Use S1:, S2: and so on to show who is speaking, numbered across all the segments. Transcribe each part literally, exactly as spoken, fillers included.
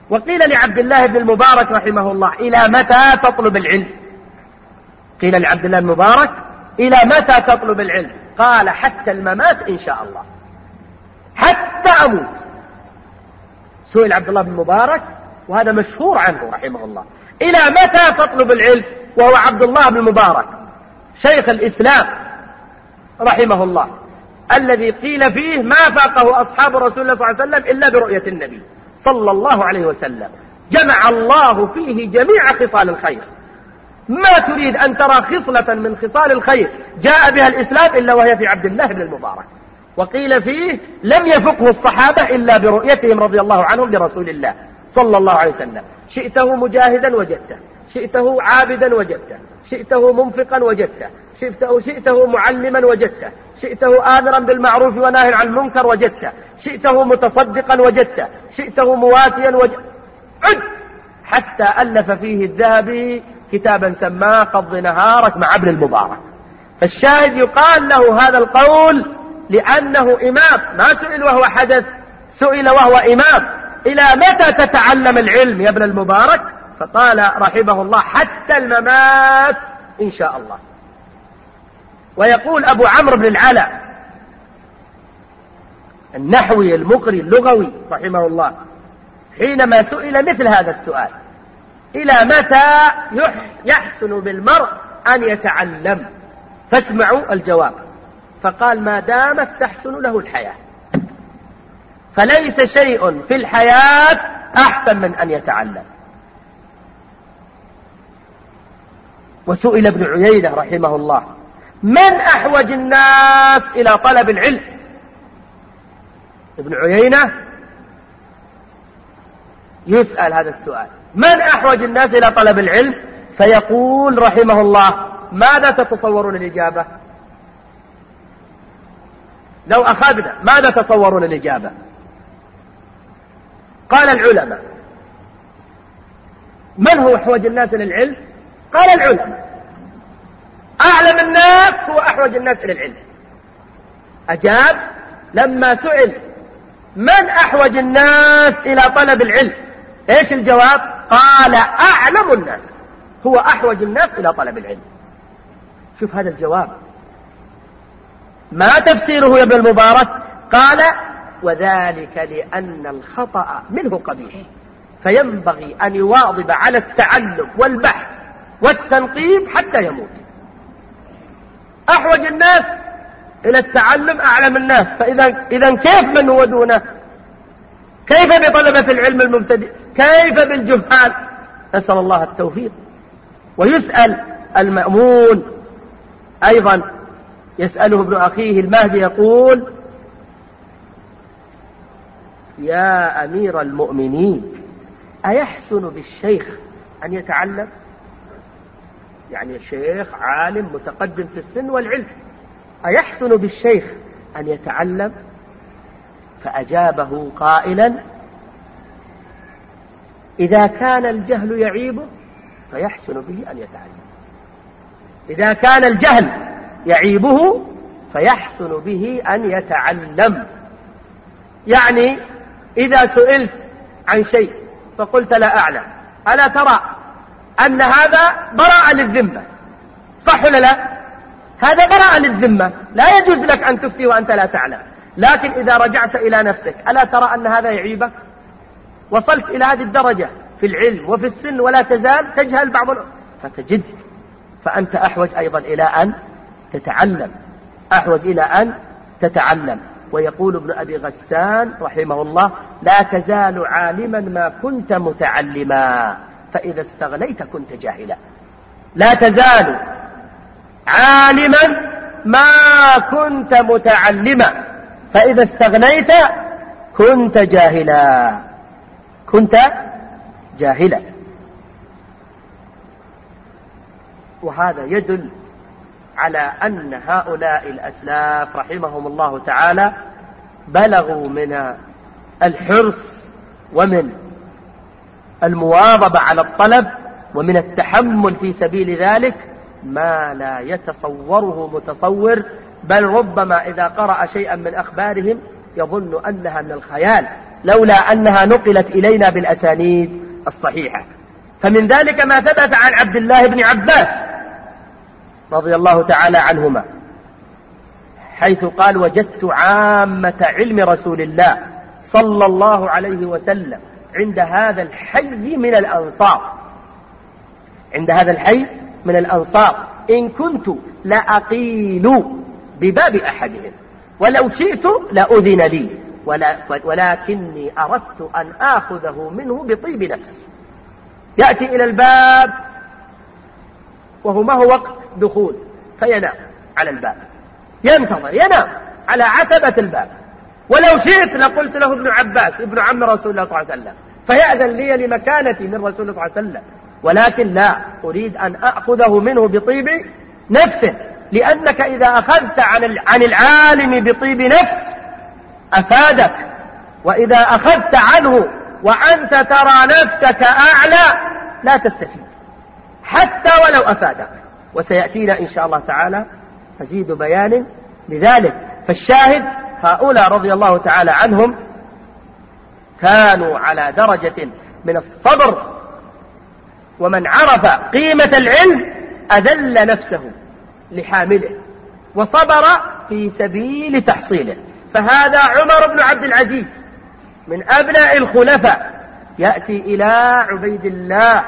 S1: وقيل لعبد الله بن المبارك رحمه الله: إلى متى تطلب العلم؟ قيل لعبد الله بن المبارك: إلى متى تطلب العلم؟ قال: حتى الممات إن شاء الله، حتى أموت. سئل عبد الله بن المبارك، وهذا مشهور عنه رحمه الله: إلى متى تطلب العلم؟ وهو عبد الله بن المبارك شيخ الإسلام رحمه الله، الذي قيل فيه ما فاقه أصحاب رسول الله صلى الله عليه وسلم إلا برؤية النبي صلى الله عليه وسلم. جمع الله فيه جميع خصال الخير، ما تريد أن ترى خصلة من خصال الخير جاء بها الإسلام إلا وهي في عبد الله بن المبارك. وقيل فيه: لم يفقه الصحابة إلا برؤيتهم رضي الله عنهم لرسول الله صلى الله عليه وسلم. شئته مجاهدا وجدته، شئته عابدا وجدته، شئته منفقا وجدته، شئته, شئته معلما وجدته، شئته آمرا بالمعروف وناهيا عن المنكر وجدته، شئته متصدقا وجدته، شئته مواسيا وجدته، عد حتى ألف فيه الذهبي كتابا سماه قض نهارك مع ابن المبارك. فالشاهد يقال له هذا القول لأنه إمام، ما سئل وهو حدث، سئل وهو إمام: إلى متى تتعلم العلم يا ابن المبارك؟ فقال رحمه الله: حتى الممات إن شاء الله. ويقول أبو عمرو بن العلا النحوي المقري اللغوي رحمه الله حينما سئل مثل هذا السؤال: إلى متى يحسن بالمرء أن يتعلم؟ فاسمعوا الجواب. فقال: ما دامت تحسن له الحياة، فليس شيء في الحياة أحسن من أن يتعلم. وسئل ابن عيينة رحمه الله: من أحوج الناس إلى طلب العلم؟ ابن عيينة يسأل هذا السؤال: من أحوج الناس إلى طلب العلم؟ فيقول رحمه الله: ماذا تتصورون الإجابة؟ لو أخذنا ماذا تتصورون الإجابة؟ قال العلماء. من هو أحوج الناس إلى العلم؟ قال العلماء. أعلم الناس هو أحوج الناس إلى العلم. أجاب لما سئل: من أحوج الناس إلى طلب العلم؟ إيش الجواب؟ قال: أعلم الناس هو أحوج الناس إلى طلب العلم. شوف هذا الجواب، ما تفسيره يا ابن المبارك؟ قال: وذلك لأن الخطأ منه قبيح، فينبغي أن يواظب على التعلم والبحث والتنقيب حتى يموت. أحوج الناس إلى التعلم أعلم الناس، فإذا إذا كيف من هو دونه؟ كيف بطلبة العلم المبتدئ؟ كيف بالجهال؟ نسأل الله التوفيق. ويسأل المأمون أيضا، يسأله ابن أخيه المهدي يقول: يا أمير المؤمنين، أيحسن بالشيخ أن يتعلم؟ يعني الشيخ عالم متقدم في السن والعلم، أيحسن بالشيخ أن يتعلم؟ فأجابه قائلا: إذا كان الجهل يعيبه فيحسن به أن يتعلم. إذا كان الجهل يعيبه فيحسن به أن يتعلم. يعني إذا سئلت عن شيء فقلت لا أعلم، ألا ترى أن هذا براءة للذمة؟ صح ولا لا؟ هذا براءة للذمة، لا يجوز لك أن تفتي وأنت لا تعلم. لكن إذا رجعت إلى نفسك ألا ترى أن هذا يعيبك؟ وصلت إلى هذه الدرجة في العلم وفي السن ولا تزال تجهل بعض الأمور، فتجد فأنت أحوج أيضا إلى أن تتعلم، أحوج إلى أن تتعلم. ويقول ابن أبي غسان رحمه الله: لا تزال عالما ما كنت متعلما، فإذا استغنيت كنت جاهلا. لا تزال عالما ما كنت متعلما، فإذا استغنيت كنت جاهلا، كنت جاهلا. وهذا يدل على أن هؤلاء الأسلاف رحمهم الله تعالى بلغوا من الحرص ومن المواظبة على الطلب ومن التحمل في سبيل ذلك ما لا يتصوره متصور، بل ربما إذا قرأ شيئا من أخبارهم يظن أنها من الخيال، لولا أنها نقلت إلينا بالأسانيد الصحيحة. فمن ذلك ما ثبت عن عبد الله بن عباس رضي الله تعالى عنهما، حيث قال: وجدت عامة علم رسول الله صلى الله عليه وسلم عند هذا الحي من الأنصار، عند هذا الحي من الأنصار، إن كنت لأقيل بباب أحدهم ولو شئت لأذن لي، ولكني أردت أن آخذه منه بطيب نفس. يأتي إلى الباب وهو ما هو وقت دخول، فينام على الباب، ينتظر ينام على عتبة الباب. ولو شئت لقلت له ابن عباس ابن عم رسول الله صلى الله عليه وسلم فيأذن لي لمكانتي من رسول الله صلى الله عليه وسلم، ولكن لا أريد أن أخذه منه بطيب نفسه، لأنك إذا أخذت عن العالم بطيب نفس أفادك، وإذا أخذت عنه وأنت ترى نفسك أعلى لا تستفيد حتى ولو أفادك. وسيأتينا إن شاء الله تعالى مزيد بيان لذلك. فالشاهد هؤلاء رضي الله تعالى عنهم كانوا على درجة من الصبر، ومن عرف قيمة العلم أذل نفسه لحامله وصبر في سبيل تحصيله. فهذا عمر بن عبد العزيز من أبناء الخلفاء يأتي إلى عبيد الله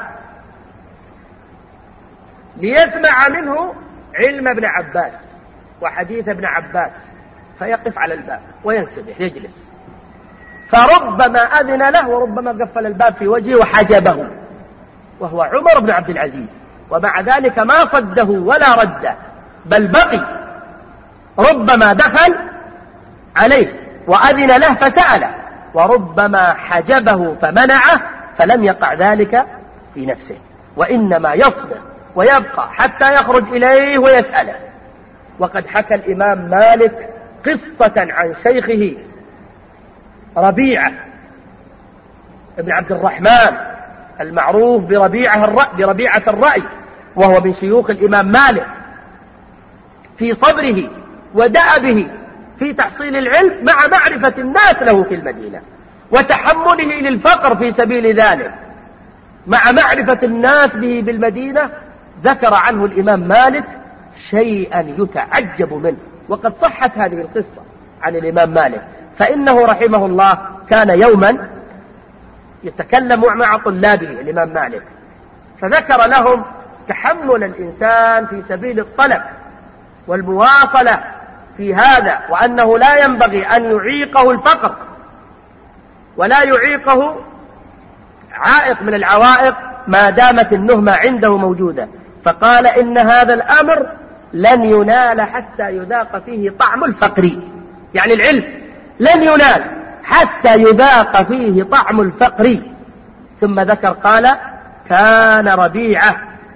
S1: ليسمع منه علم ابن عباس وحديث ابن عباس، فيقف على الباب وينسبح يجلس، فربما أذن له وربما قفل الباب في وجهه وحجبه، وهو عمر بن عبد العزيز، ومع ذلك ما صده ولا رده، بل بقي. ربما دخل عليه وأذن له فسأله، وربما حجبه فمنعه، فلم يقع ذلك في نفسه، وإنما يصبر ويبقى حتى يخرج إليه ويسأله. وقد حكى الإمام مالك قصة عن شيخه ربيعة ابن عبد الرحمن المعروف بربيعة الرأي, بربيعة الرأي وهو من شيوخ الإمام مالك، في صبره ودأبه في تحصيل العلم مع معرفة الناس له في المدينة، وتحمله للفقر في سبيل ذلك مع معرفة الناس به بالمدينة. ذكر عنه الإمام مالك شيئا يتعجب منه، وقد صحت هذه القصة عن الإمام مالك. فإنه رحمه الله كان يوما يتكلم مع طلابه الإمام مالك، فذكر لهم تحمل الإنسان في سبيل الطلب والمواصلة في هذا، وأنه لا ينبغي أن يعيقه الفقر ولا يعيقه عائق من العوائق ما دامت النهمة عنده موجودة. فقال: إن هذا الأمر لن ينال حتى يذاق فيه طعم الفقر، يعني العلم لن ينال حتى يذاق فيه طعم الفقر. ثم ذكر قال: كان ربيعة،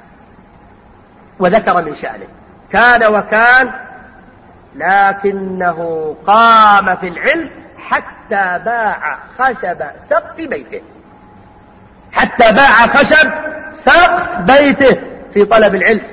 S1: وذكر من شأنه كان وكان، لكنه قام في العلم حتى باع خشب سقف بيته، حتى باع خشب سقف بيته في طلب العلم.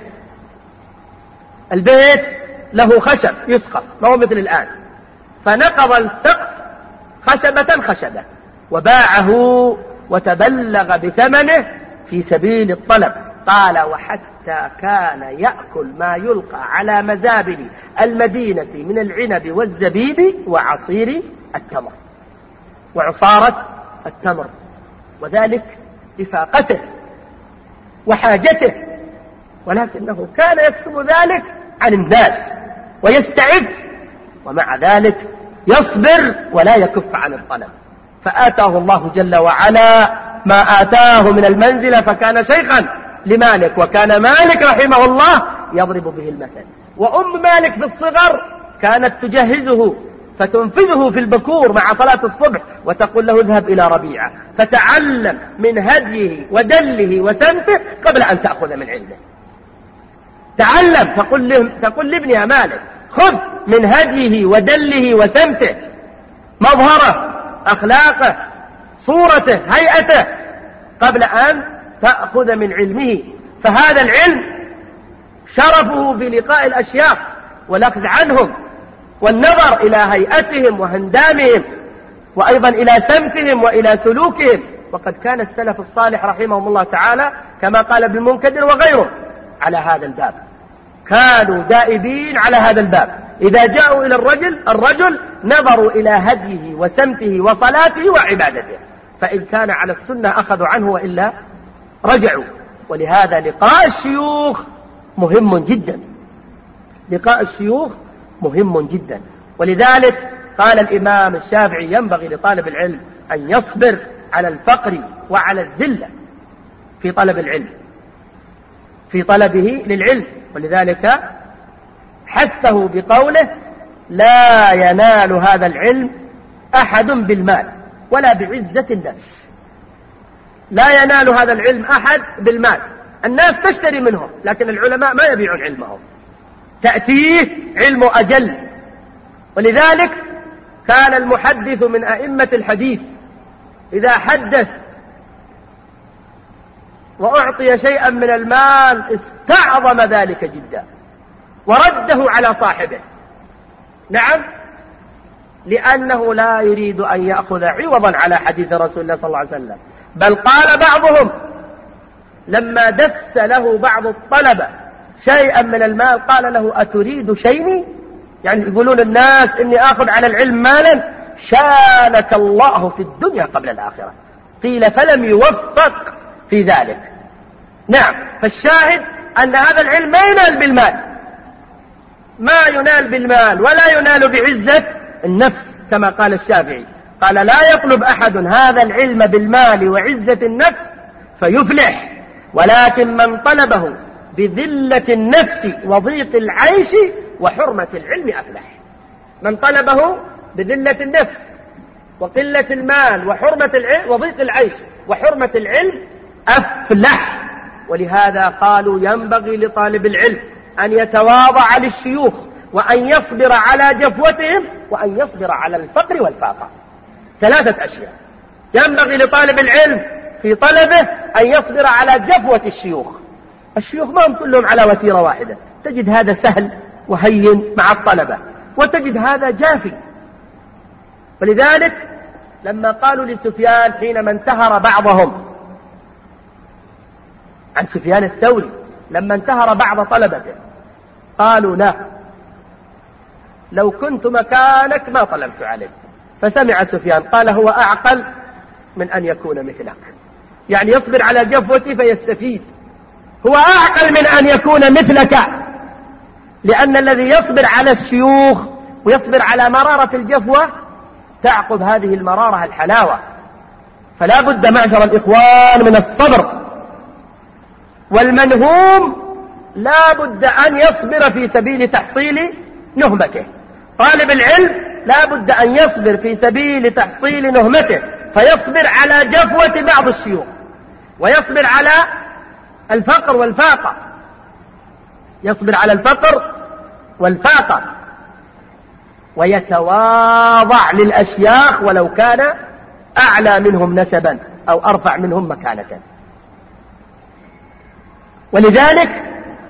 S1: البيت له خشب يسقف، ما هو مثل الآن، فنقض السقف خشبة خشبة وباعه وتبلغ بثمنه في سبيل الطلب. قال: وحتى كان يأكل ما يلقى على مزابل المدينة من العنب والزبيب وعصير التمر وعصارة التمر، وذلك لفاقته وحاجته، ولكنه كان يكتب ذلك عن الناس ويستعد، ومع ذلك يصبر ولا يكف عن الطلب. فآتاه الله جل وعلا ما آتاه من المنزلة، فكان شيخا لمالك، وكان مالك رحمه الله يضرب به المثل. وأم مالك في الصغر كانت تجهزه فتنفذه في البكور مع صلاة الصبح وتقول له: اذهب إلى ربيعة فتعلم من هديه ودله وسمته قبل أن تأخذ من علمه. تعلم، تقول, له تقول لابنها مالك: خذ من هديه ودله وسمته، مظهره، أخلاقه، صورته، هيئته، قبل أن تأخذ من علمه. فهذا العلم شرفه بلقاء الأشياخ والأخذ عنهم والنظر إلى هيئتهم وهندامهم وأيضا إلى سمتهم وإلى سلوكهم. وقد كان السلف الصالح رحمهم الله تعالى كما قال ابن المنكدر وغيره على هذا الباب، كانوا دائبين على هذا الباب. إذا جاءوا إلى الرجل الرجل نظروا إلى هديه وسمته وصلاته وعبادته، فإن كان على السنة أخذوا عنه وإلا رجعوا. ولهذا لقاء الشيوخ مهم جدا، لقاء الشيوخ مهم جدا. ولذلك قال الإمام الشافعي ينبغي لطالب العلم أن يصبر على الفقر وعلى الذلة في طلب العلم، في طلبه للعلم. ولذلك حثه بقوله: لا ينال هذا العلم أحد بالمال ولا بعزة النفس. لا ينال هذا العلم أحد بالمال، الناس تشتري منهم، لكن العلماء ما يبيعون علمهم، تأتيه علم أجل. ولذلك كان المحدث من أئمة الحديث إذا حدث وأعطي شيئا من المال استعظم ذلك جدا ورده على صاحبه. نعم، لأنه لا يريد أن يأخذ عوضا على حديث رسول الله صلى الله عليه وسلم. بل قال بعضهم لما دس له بعض الطلبة شيئا من المال قال له: أتريد شيني؟ يعني يقولون الناس إني أخذ على العلم مالا، شانك الله في الدنيا قبل الآخرة. قيل: فلم يوفق في ذلك. نعم، فالشاهد أن هذا العلم ما ينال بالمال، ما ينال بالمال ولا ينال بعزة النفس كما قال الشافعي، قال: لا يطلب أحد هذا العلم بالمال وعزة النفس فيفلح، ولكن من طلبه بذلة النفس وضيق العيش وحرمة العلم أفلح. من طلبه بذلة النفس وقلة المال وحرمة العلم وضيق العيش وحرمة العلم أفلح. ولهذا قالوا ينبغي لطالب العلم أن يتواضع للشيوخ وأن يصبر على جفوتهم وأن يصبر على الفقر والفاقة. ثلاثة أشياء ينبغي لطالب العلم في طلبه: أن يصبر على جفوة الشيوخ. الشيوخ ما هم كلهم على وتيرة واحدة، تجد هذا سهل وهين مع الطلبة، وتجد هذا جافي. ولذلك لما قالوا لسفيان حينما انتهر بعضهم عن سفيان الثوري، لما انتهر بعض طلبته قالوا: لا، لو كنت مكانك ما طلبت عليه. فسمع سفيان قال: هو أعقل من أن يكون مثلك، يعني يصبر على جفوتي فيستفيد. هو أعقل من أن يكون مثلك، لأن الذي يصبر على الشيوخ ويصبر على مرارة الجفوة تعقب هذه المرارة الحلاوة. فلا بد معشر الإخوان من الصبر. والمنهوم لا بد أن يصبر في سبيل تحصيل نهمته. طالب العلم لا بد أن يصبر في سبيل تحصيل نهمته، فيصبر على جفوة بعض الشيوخ ويصبر على الفقر والفاقة، يصبر على الفقر والفاقة ويتواضع للأشياخ ولو كان أعلى منهم نسبا أو أرفع منهم مكانة. ولذلك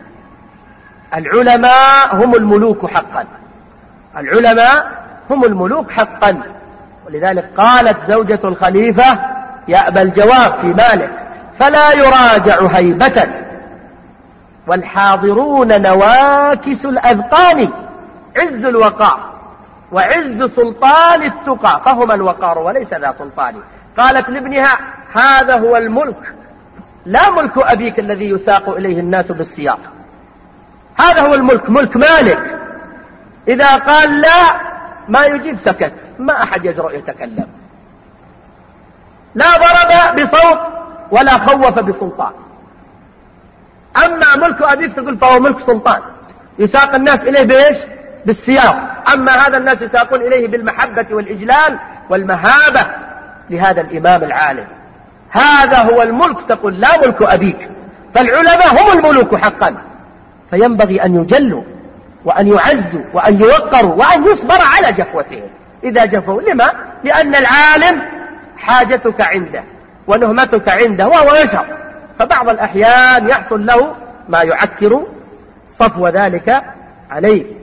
S1: العلماء هم الملوك حقا، العلماء هم الملوك حقا. ولذلك قالت زوجة الخليفة: يأبى الجواب في مالك فلا يراجع هيبة، والحاضرون نواكس الأذقان، عز الوقار وعز سلطان التقى، فهما الوقار وليس ذا سلطان. قالت لابنها: هذا هو الملك، لا ملك أبيك الذي يساق إليه الناس بالسياق، هذا هو الملك، ملك مالك. إذا قال لا ما يجيب سكت، ما أحد يجرؤ يتكلم، لا ضرب بصوت ولا خوف بسلطان. أما ملك أبيك تقول فهو ملك سلطان يساق الناس إليه بإيش؟ بالسياق. أما هذا الناس يساقون إليه بالمحبة والإجلال والمهابة لهذا الإمام العالم. هذا هو الملك، تقول لا ملك أبيك. فالعلماء هم الملوك حقا، فينبغي أن يجلوا وأن يعزوا وأن يوقروا وأن يصبر على جفوتهم إذا جفوا. لما؟ لأن العالم حاجتك عنده ونهمتك عنده وهو يشر، فبعض الأحيان يحصل له ما يعكر صفو ذلك عليه.